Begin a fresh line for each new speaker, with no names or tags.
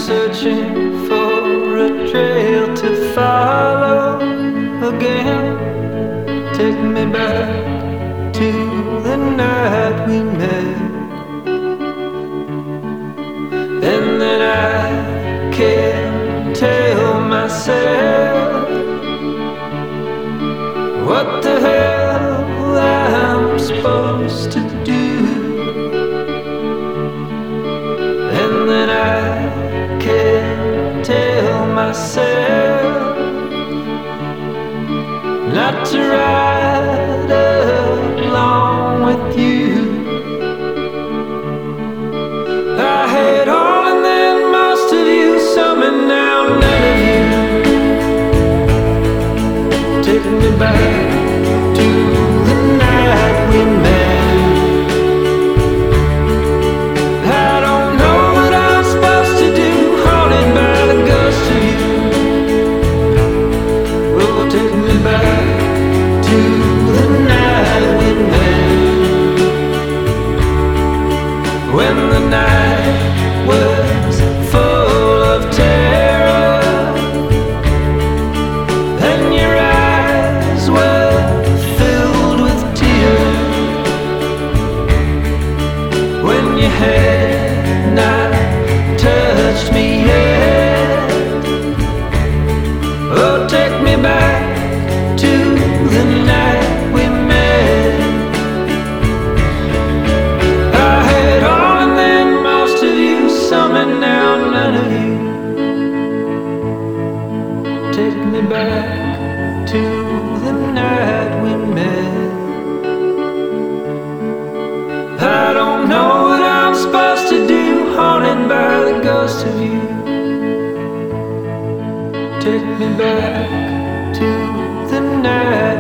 searching for a trail to follow again. Take me back to the night we met, and then I can't tell myself what the hell I'm supposed to do. And then I can't tell myself not to ride along with you. I had all and then most of you, some and now none of you. Take me back to the night we met. When the night was full of terror and your eyes were filled with tears, when you had not touched me yet. Oh, take me back to the night we met. Some and now none of you. Take me back to the night we met. I don't know what I'm supposed to do, haunted by the ghost of you. Take me back to the night